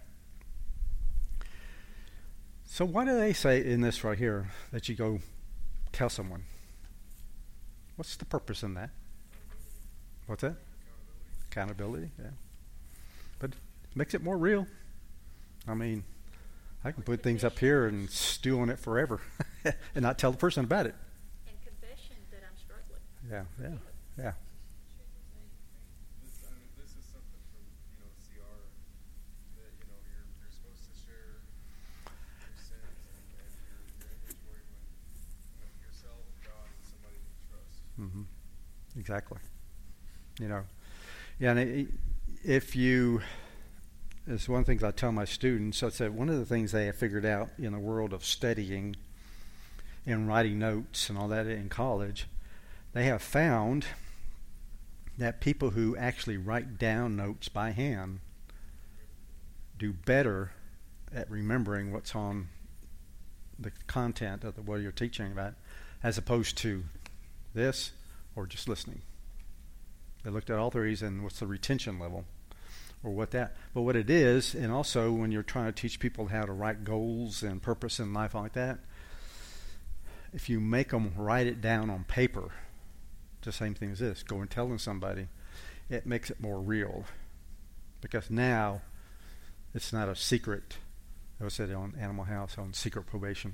[SPEAKER 1] So why do they say in this right here that you go tell someone? What's the purpose in that? What's that? Accountability. Accountability, yeah. But it makes it more real. I mean, I can put things up here and stew on it forever and not tell the person about it.
[SPEAKER 2] And confession that I'm struggling.
[SPEAKER 1] Yeah, yeah, yeah.
[SPEAKER 6] This, I mean, this is something from, you know, C R that, you know, you're, you're supposed to share your sins and, and your, your inventory with, you know, yourself, God, and somebody you trust.
[SPEAKER 1] Mm-hmm. Exactly. You know, yeah, and it, if you, it's one of the things I tell my students. I said one of the things they have figured out in the world of studying and writing notes and all that in college, they have found that people who actually write down notes by hand do better at remembering what's on the content of the, what you're teaching about, as opposed to this or just listening. They looked at all three and what's the retention level or what that, but what it is, and also when you're trying to teach people how to write goals and purpose in life like that, if you make them write it down on paper, the same thing as this, go and telling somebody, it makes it more real. Because now it's not a secret. I was said on Animal House on secret probation.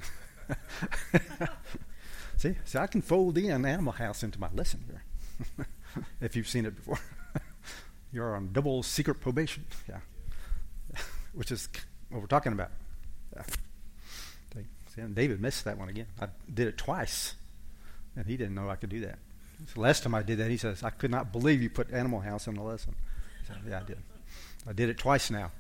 [SPEAKER 1] see, see, I can fold in Animal House into my lesson here. If you've seen it before. You're on double secret probation. Yeah. Which is what we're talking about. Yeah. See, and David missed that one again. I did it twice. And he didn't know I could do that. So the last time I did that, he says, I could not believe you put Animal House in the lesson. I said, yeah, I did. I did it twice now.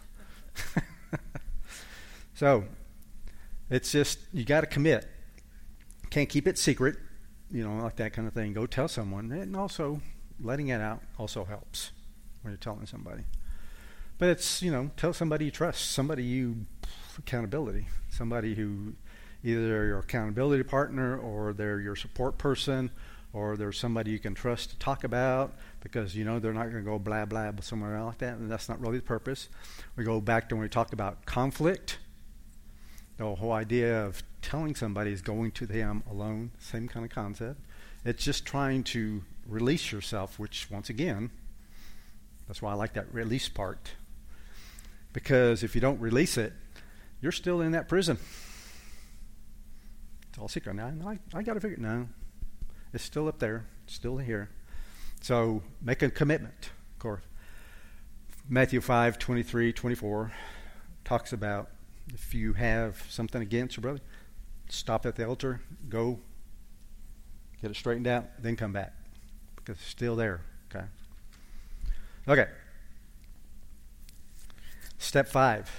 [SPEAKER 1] So, it's just, you got to commit. Can't keep it secret, you know, like that kind of thing. Go tell someone. And also, letting it out also helps when you're telling somebody. But it's, you know, tell somebody you trust, somebody you, accountability, somebody who either they're your accountability partner or they're your support person or there's somebody you can trust to talk about because you know they're not going to go blah, blah, somewhere else like that, and that's not really the purpose. We go back to when we talked about conflict. The whole idea of telling somebody is going to them alone, same kind of concept. It's just trying to release yourself, which, once again, that's why I like that release part. Because if you don't release it, you're still in that prison. It's all secret. Now, I, I got to figure it. No, it's still up there. It's still here. So make a commitment. Of course, Matthew five, twenty-three, twenty-four talks about if you have something against your brother, stop at the altar, go get it straightened out, then come back. Because it's still there. Okay. Okay. Step five.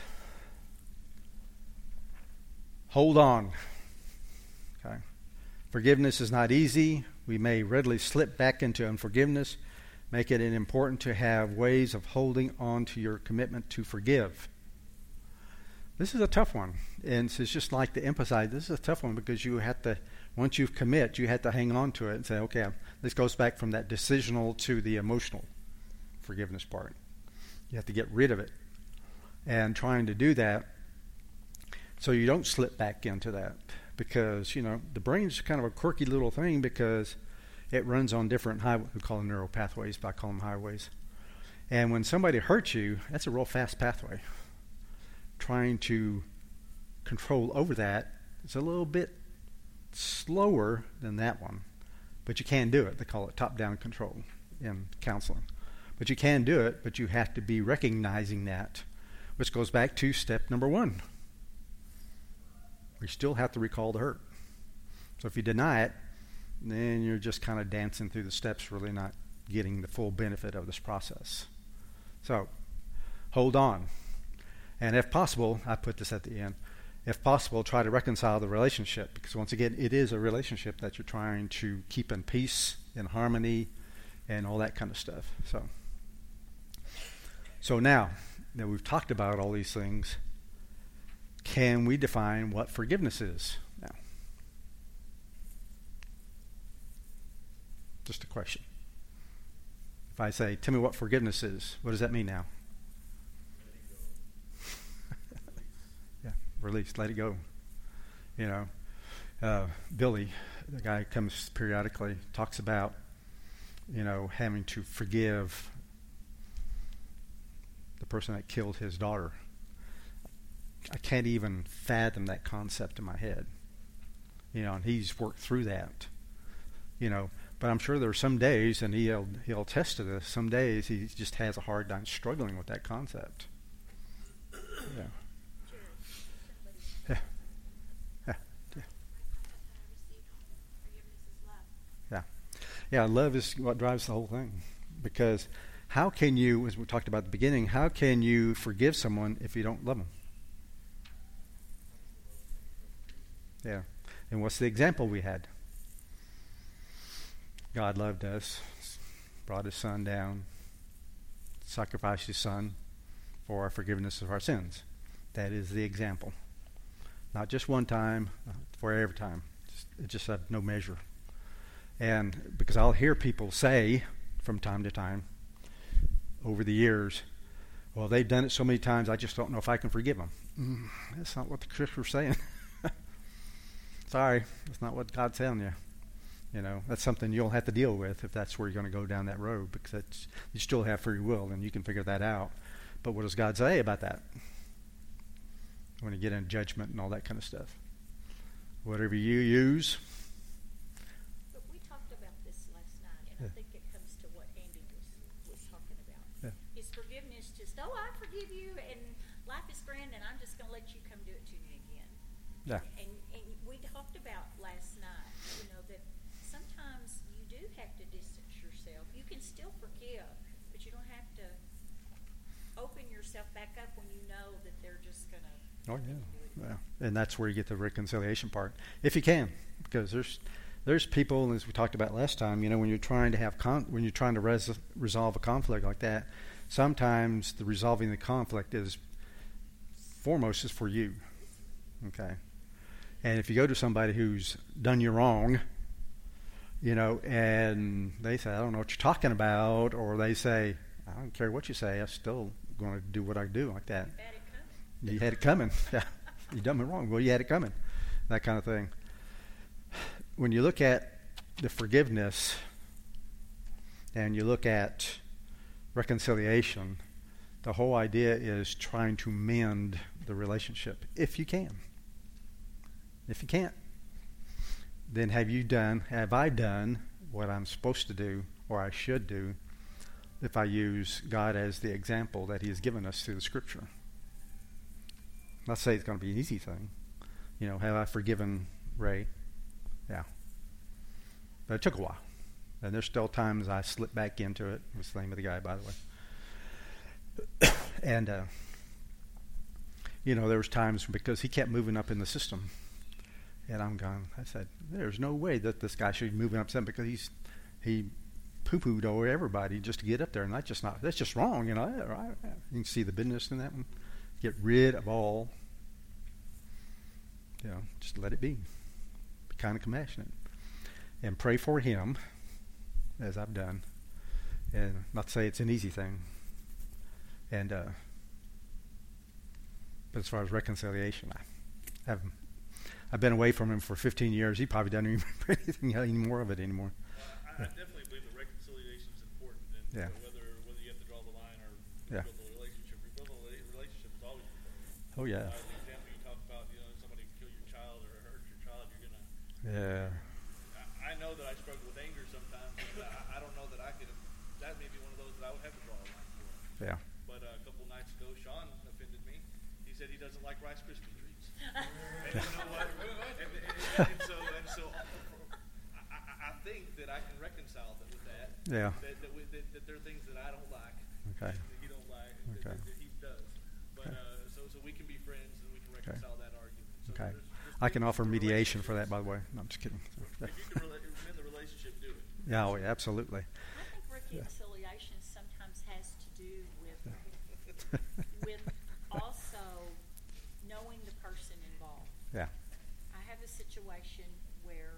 [SPEAKER 1] Hold on. Okay. Forgiveness is not easy. We may readily slip back into unforgiveness. Make it important to have ways of holding on to your commitment to forgive. This is a tough one. And it's just like to emphasize, this is a tough one because you have to, once you commit, you have to hang on to it and say, okay, this goes back from that decisional to the emotional forgiveness part. You have to get rid of it. And trying to do that so you don't slip back into that. because, you know, the brain's kind of a quirky little thing because it runs on different highways. We call them neural pathways, but I call them highways. And when somebody hurts you, that's a real fast pathway. Trying to control over that is a little bit slower than that one. But you can do it. They call it top-down control in counseling. But you can do it, but you have to be recognizing that, which goes back to step number one. We still have to recall the hurt. So if you deny it, then you're just kind of dancing through the steps, really not getting the full benefit of this process. So hold on. And if possible, I put this at the end, if possible, try to reconcile the relationship, because once again, it is a relationship that you're trying to keep in peace, in harmony, and all that kind of stuff. So, so now that we've talked about all these things, can we define what forgiveness is now? Just a question. If I say, tell me what forgiveness is, what does that mean now? Yeah, release, let it go. You know, uh, Billy, the guy who comes periodically, talks about, you know, having to forgive the person that killed his daughter. I can't even fathom that concept in my head. You know, and he's worked through that. You know, but I'm sure there are some days, and he'll he'll attest to this, some days he just has a hard time struggling with that concept. Yeah. Yeah. Yeah. Yeah. Yeah. Yeah, love is what drives the whole thing. Because how can you, as we talked about at the beginning, how can you forgive someone if you don't love them? Yeah. And what's the example we had? God loved us, brought his son down, sacrificed his son for our forgiveness of our sins. That is the example. Not just one time, for every time. It just had no measure. And because I'll hear people say from time to time over the years, well, they've done it so many times, I just don't know if I can forgive them. Mm, that's not what the scripture's saying. Sorry, that's not what God's telling you. You know, that's something you'll have to deal with if that's where you're going to go down that road, because it's, you still have free will and you can figure that out. But what does God say about that? When you get into judgment and all that kind of stuff. Whatever you use.
[SPEAKER 2] But we talked about this last night, and
[SPEAKER 1] Yeah.
[SPEAKER 2] I think it comes to what Andy was, was talking about.
[SPEAKER 1] Yeah.
[SPEAKER 2] Is forgiveness just, oh, I forgive you, and life is grand, and I'm just going to let you come do it to me again.
[SPEAKER 1] Yeah.
[SPEAKER 2] And, and we talked about last night, you know, that sometimes you do have to distance yourself. You can still forgive, but you don't have to open yourself back up when you know that they're just going to
[SPEAKER 1] Oh, yeah.
[SPEAKER 2] do it.
[SPEAKER 1] Well, and that's where you get the reconciliation part, if you can, because there's there's people, as we talked about last time, you know, when you're trying to have con- when you're trying to res- resolve a conflict like that, sometimes the resolving the conflict is foremost is for you. Okay. And if you go to somebody who's done you wrong, you know, and they say, I don't know what you're talking about, or they say, I don't care what you say, I'm still going to do what I do, like that.
[SPEAKER 2] Had it coming.
[SPEAKER 1] You had it coming. Yeah. You done me wrong. Well, you had it coming. That kind of thing. When you look at the forgiveness and you look at reconciliation, the whole idea is trying to mend the relationship, if you can. If you can't, then have you done, have I done what I'm supposed to do, or I should do, if I use God as the example that he has given us through the scripture? Not say it's going to be an easy thing. You know, have I forgiven Ray? Yeah. But it took a while. And there's still times I slip back into it. It's the name of the guy, by the way. and, uh, you know, there was times because he kept moving up in the system. And I'm going, I said, there's no way that this guy should be moving up system, because he's he poo-pooed over everybody just to get up there. And that's just not, that's just wrong, you know. Right? You can see the business in that one. Get rid of all, you know, just let it be. Be kind of compassionate. And pray for him, as I've done. And not to say it's an easy thing. And, uh, but as far as reconciliation, I haven't, I've been away from him for fifteen years. He probably doesn't even remember anything any more of it anymore.
[SPEAKER 3] I, I definitely believe that reconciliation is important, and
[SPEAKER 1] Yeah.
[SPEAKER 3] uh, whether whether you have to draw the line or
[SPEAKER 1] Yeah.
[SPEAKER 3] rebuild the relationship, rebuilding a rela- relationship is always important.
[SPEAKER 1] Oh yeah,
[SPEAKER 3] Uh, the example you talked about, you know, somebody kill your child or hurt your child, you're gonna.
[SPEAKER 1] yeah,
[SPEAKER 3] I, I know that I struggle with anger sometimes. And I, I don't know that I could. That may be one of those that I would have to draw a line for.
[SPEAKER 1] yeah.
[SPEAKER 3] But uh, a couple nights ago, Sean offended me. He said he doesn't like Rice Krispie treats. And you know what? And, and, and, and so, and so, I, I, I think that I can reconcile that with that.
[SPEAKER 1] Yeah.
[SPEAKER 3] That, that, we, that, that there are things that I don't like.
[SPEAKER 1] Okay.
[SPEAKER 3] That he don't like.
[SPEAKER 1] Okay.
[SPEAKER 3] That, that he does. But
[SPEAKER 1] Okay.
[SPEAKER 3] uh, so, so we can be friends and we can reconcile that argument. So
[SPEAKER 1] Okay.
[SPEAKER 3] there's- there's
[SPEAKER 1] I can
[SPEAKER 3] things
[SPEAKER 1] offer
[SPEAKER 3] for
[SPEAKER 1] mediation for that,
[SPEAKER 3] relationships.
[SPEAKER 1] by the way. No, I'm just kidding.
[SPEAKER 3] If you can rela- mend the relationship, do it.
[SPEAKER 1] Yeah, oh, yeah, absolutely.
[SPEAKER 2] I think reconciliation sometimes has to do with with also knowing the person involved.
[SPEAKER 1] Yeah,
[SPEAKER 2] I have a situation where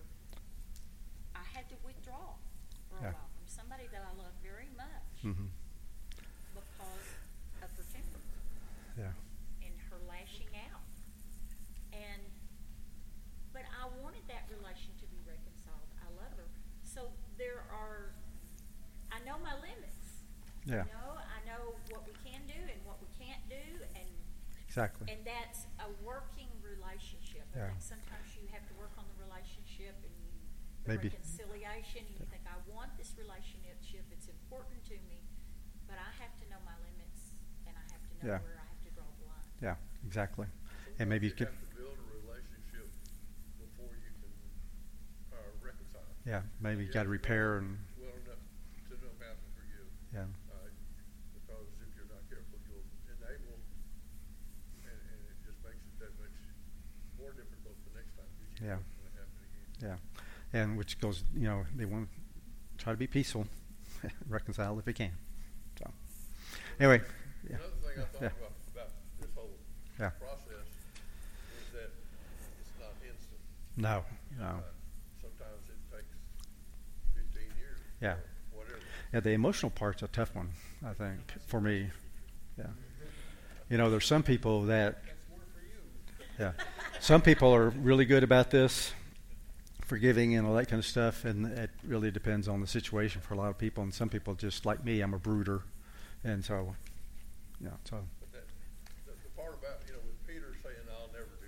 [SPEAKER 2] I had to withdraw for a
[SPEAKER 1] Yeah.
[SPEAKER 2] while from somebody that I love very much
[SPEAKER 1] hmm
[SPEAKER 2] because of her temper
[SPEAKER 1] yeah,
[SPEAKER 2] and her lashing out. And but I wanted that relation to be reconciled. I love her. So there are I know my limits.
[SPEAKER 1] yeah,
[SPEAKER 2] You know, I know what we can do and what we can't do, and
[SPEAKER 1] exactly.
[SPEAKER 2] and that's a working relationship. I
[SPEAKER 1] Yeah.
[SPEAKER 2] think sometimes you have to work on the relationship and you the
[SPEAKER 1] Maybe.
[SPEAKER 2] reconciliation. And you think, I want this relationship. It's important to me, but I have to know my limits and I have to know
[SPEAKER 1] Yeah.
[SPEAKER 2] where I have to draw the line.
[SPEAKER 1] Yeah, exactly. And maybe you
[SPEAKER 7] you
[SPEAKER 1] could,
[SPEAKER 7] have to build a relationship before you can uh, reconcile.
[SPEAKER 1] yeah, maybe you
[SPEAKER 7] You
[SPEAKER 1] got to
[SPEAKER 7] have be
[SPEAKER 1] repair and,
[SPEAKER 7] well enough to know how to forgive.
[SPEAKER 1] yeah,
[SPEAKER 7] Uh, because if you're not careful, you'll enable, and, and it just makes it that much more difficult the next time because you
[SPEAKER 1] Yeah.
[SPEAKER 7] know it's going to happen again.
[SPEAKER 1] yeah. And which goes, you know, they want to try to be peaceful, reconcile if they can. So, anyway, yeah,
[SPEAKER 7] Another thing I thought
[SPEAKER 1] yeah,
[SPEAKER 7] about, about this whole
[SPEAKER 1] Yeah.
[SPEAKER 7] process is that it's not instant.
[SPEAKER 1] no, no.
[SPEAKER 7] Uh, sometimes it takes fifteen years.
[SPEAKER 1] Yeah.
[SPEAKER 7] Or whatever.
[SPEAKER 1] Yeah, the emotional part's a tough one, I think, for me. Yeah. You know, there's some people that, yeah, some people are really good about this, forgiving and all that kind of stuff, and it really depends on the situation for a lot of people. And some people, just like me, I'm a brooder, and so, yeah, so,
[SPEAKER 7] But that, the, the part about, you know, with Peter saying, I'll never do,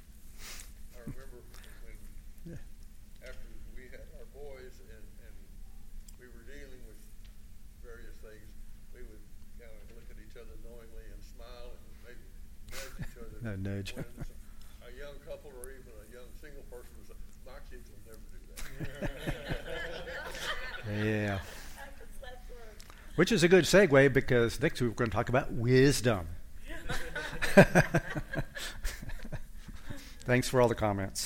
[SPEAKER 7] I remember when,
[SPEAKER 1] yeah,
[SPEAKER 7] after we had our boys and, and we were dealing with various things, we would kind of look at each other knowingly and smile and maybe nudge each other.
[SPEAKER 1] No, nudge.
[SPEAKER 7] When a young couple or even a young single person was, my kids will never do that.
[SPEAKER 1] yeah. Which is a good segue because next week we're going to talk about wisdom. Thanks for all the comments.